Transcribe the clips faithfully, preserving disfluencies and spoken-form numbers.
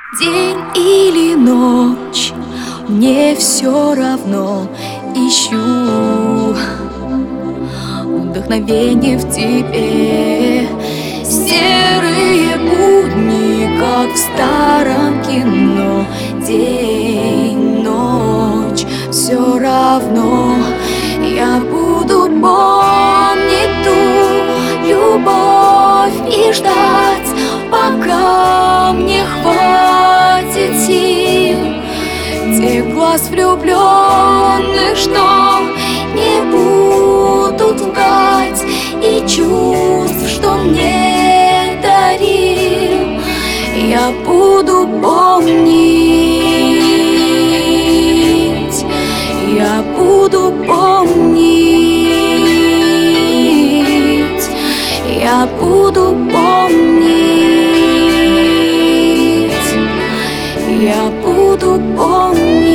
День или ночь, мне все равно. Ищу вдохновение в тебе. Серые будни, как в старом кино. День, ночь, все равно. Я буду помнить ту любовь и ждать, пока мне хватит сил. Тех глаз влюбленных, что не будут лгать, и чувств, что мне дарил, я буду помнить. Я буду помнить. Я буду помнить. Я буду помнить.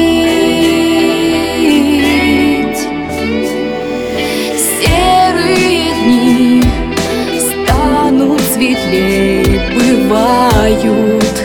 Серые дни станут светлей, бывают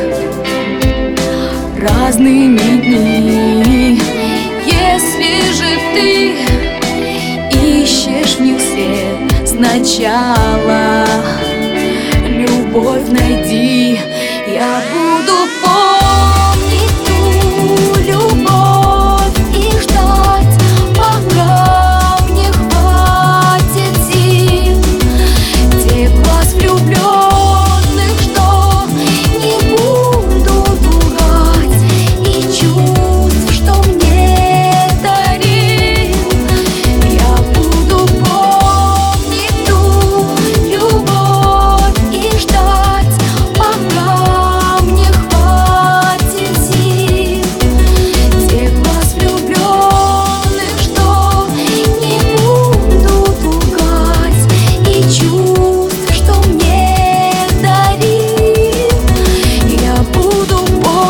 разными дни. Если же ты ищешь в них свет, сначала любовь найди. Я буду помнить ту любовь и ждать, пока мне хватит сил. Тех глаз влюбленных, что не будут лгать, и чувств, что мне дарил. Я буду помнить ту любовь и ждать, пока мне хватит сил. Тех глаз влюбленных, что не будут лгать, и чувств, что мне дарил. Я буду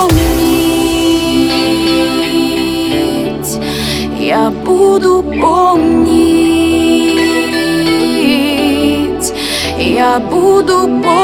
помнить. Я буду помнить. Я буду помнить.